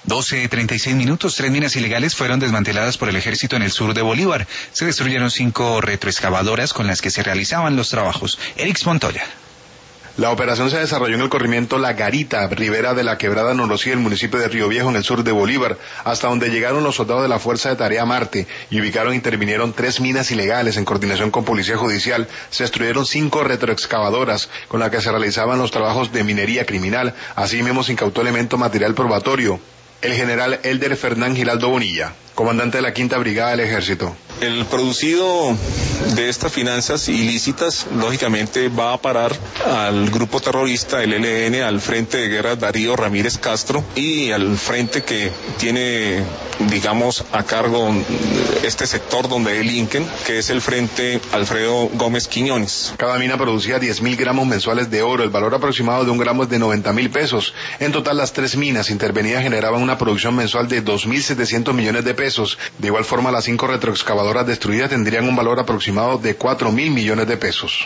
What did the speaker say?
12:36. 3 minas ilegales fueron desmanteladas por el ejército en el sur de Bolívar. Se destruyeron 5 retroexcavadoras con las que se realizaban los trabajos. Erix Montoya. La operación se desarrolló en el corrimiento La Garita, ribera de la quebrada Norosí del municipio de Río Viejo, en el sur de Bolívar, hasta donde llegaron los soldados de la Fuerza de Tarea Marte y ubicaron e intervinieron 3 minas ilegales en coordinación con Policía Judicial. Se destruyeron 5 retroexcavadoras con las que se realizaban los trabajos de minería criminal. Asimismo se incautó elemento material probatorio. El general Elder Fernán Giraldo Bonilla, comandante de la 5ª Brigada del Ejército. El producido de estas finanzas ilícitas, lógicamente, va a parar al grupo terrorista, el ELN, al Frente de Guerra Darío Ramírez Castro y al frente que tiene, digamos, a cargo este sector donde delinquen, que es el Frente Alfredo Gómez Quiñones. Cada mina producía 10.000 gramos mensuales de oro. El valor aproximado de un gramo es de 90.000 pesos. En total, las 3 minas intervenidas generaban una producción mensual de 2.700 millones de pesos. De igual forma, las 5 retroexcavadoras destruidas tendrían un valor aproximado de 4.000 millones de pesos.